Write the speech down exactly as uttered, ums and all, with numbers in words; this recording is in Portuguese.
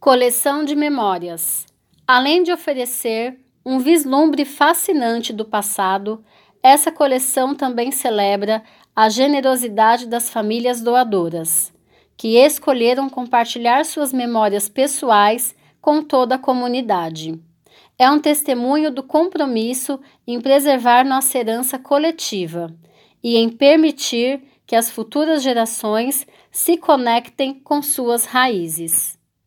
Coleção de memórias. Além de oferecer um vislumbre fascinante do passado, essa coleção também celebra a generosidade das famílias doadoras, que escolheram compartilhar suas memórias pessoais com toda a comunidade. É um testemunho do compromisso em preservar nossa herança coletiva e em permitir que as futuras gerações se conectem com suas raízes.